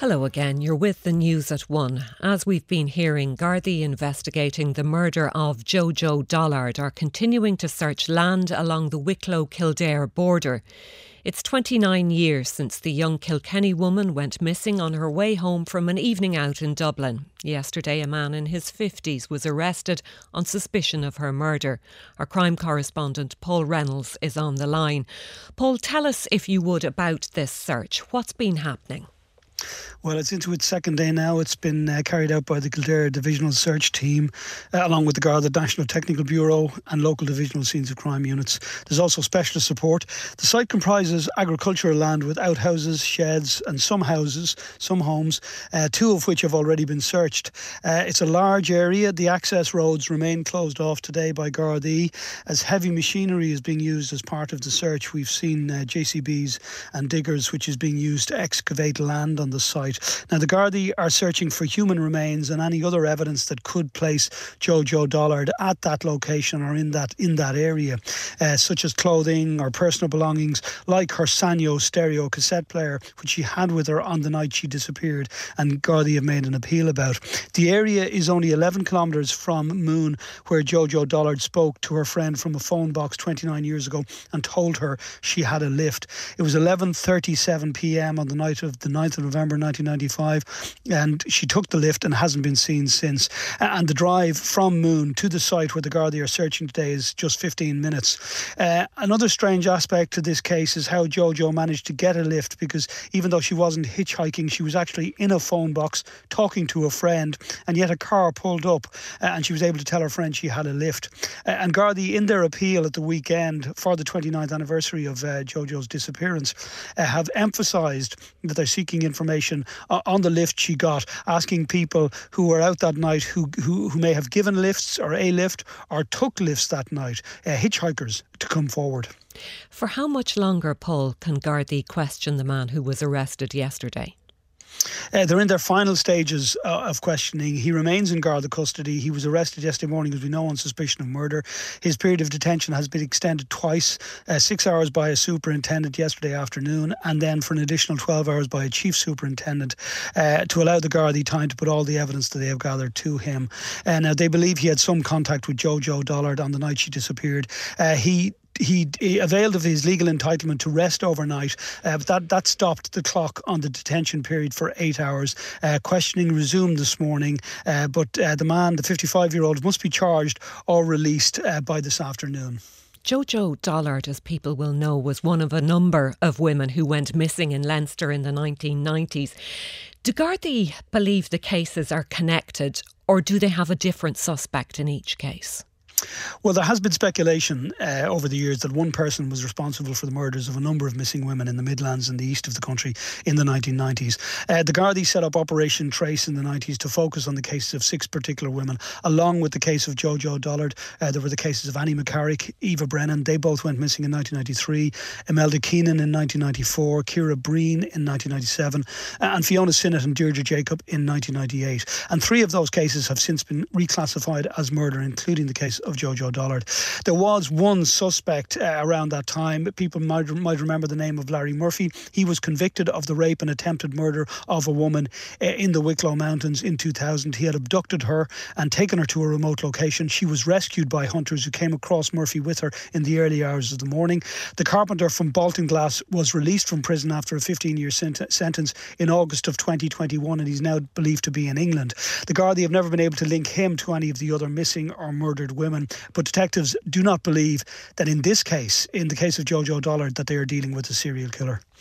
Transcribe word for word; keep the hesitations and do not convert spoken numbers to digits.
Hello again, you're with the news at one. As we've been hearing, Gardaí investigating the murder of Jojo Dollard are continuing to search land along the Wicklow-Kildare border. It's twenty-nine years since the young Kilkenny woman went missing on her way home from an evening out in Dublin. Yesterday, a man in his fifties was arrested on suspicion of her murder. Our crime correspondent Paul Reynolds is on the line. Paul, tell us, if you would, about this search. What's been happening? Well, it's into its second day now. It's been uh, carried out by the Kildare Divisional Search Team, uh, along with the Garda National Technical Bureau and local divisional scenes of crime units. There's also specialist support. The site comprises agricultural land with outhouses, sheds and some houses, some homes, uh, two of which have already been searched. Uh, it's a large area. The access roads remain closed off today by Gardaí as heavy machinery is being used as part of the search. We've seen uh, J C Bs and diggers, which is being used to excavate land on the site. Now, the Gardaí are searching for human remains and any other evidence that could place Jojo Dollard at that location or in that in that area, uh, such as clothing or personal belongings, like her Sanyo stereo cassette player, which she had with her on the night she disappeared, and Gardaí have made an appeal about. The area is only eleven kilometres from Moon, where Jojo Dollard spoke to her friend from a phone box twenty-nine years ago and told her she had a lift. It was eleven thirty-seven p.m. on the night of the ninth of November nineteen ninety-five, and she took the lift and hasn't been seen since. And the drive from Moon to the site where the Gardaí are searching today is just fifteen minutes. Uh, another strange aspect to this case is how Jojo managed to get a lift, because even though she wasn't hitchhiking, she was actually in a phone box talking to a friend, and yet a car pulled up uh, and she was able to tell her friend she had a lift. Uh, and Gardaí, in their appeal at the weekend for the twenty-ninth anniversary of uh, Jojo's disappearance, uh, have emphasised that they're seeking information on the lift she got, asking people who were out that night who who, who may have given lifts or a lift or took lifts that night, uh, hitchhikers, to come forward. For how much longer, Paul, can Gardaí question the man who was arrested yesterday? Uh, they're in their final stages uh, of questioning. He remains in Garda custody. He was arrested yesterday morning, as we know, on suspicion of murder. His period of detention has been extended twice, uh, six hours by a superintendent yesterday afternoon, and then for an additional twelve hours by a chief superintendent uh, to allow the Gardaí time to put all the evidence that they have gathered to him. Uh, now, they believe he had some contact with Jojo Dollard on the night she disappeared. Uh, he He, he availed of his legal entitlement to rest overnight, uh, but that, that stopped the clock on the detention period for eight hours. Uh, questioning resumed this morning, uh, but uh, the man, the fifty-five-year-old, must be charged or released uh, by this afternoon. Jojo Dollard, as people will know, was one of a number of women who went missing in Leinster in the nineteen nineties. Do Gardaí believe the cases are connected, or do they have a different suspect in each case? Well, there has been speculation uh, over the years that one person was responsible for the murders of a number of missing women in the Midlands and the east of the country in the nineteen nineties. Uh, the Gardaí set up Operation Trace in the nineties to focus on the cases of six particular women, along with the case of Jojo Dollard. Uh, there were the cases of Annie McCarrick, Eva Brennan. They both went missing in nineteen ninety-three. Imelda Keenan in nineteen ninety-four. Ciara Breen in nineteen ninety-seven. Uh, and Fiona Sinnott and Deirdre Jacob in nineteen ninety-eight. And three of those cases have since been reclassified as murder, including the case of Jojo Dollard. There was one suspect uh, around that time. People might, might remember the name of Larry Murphy. He was convicted of the rape and attempted murder of a woman uh, in the Wicklow Mountains in two thousand. He had abducted her and taken her to a remote location. She was rescued by hunters who came across Murphy with her in the early hours of the morning. The carpenter from Baltinglass was released from prison after a fifteen-year sent- sentence in August of twenty twenty-one, and he's now believed to be in England. The Gardaí have never been able to link him to any of the other missing or murdered women, but detectives do not believe that in this case, in the case of Jojo Dollard, that they are dealing with a serial killer.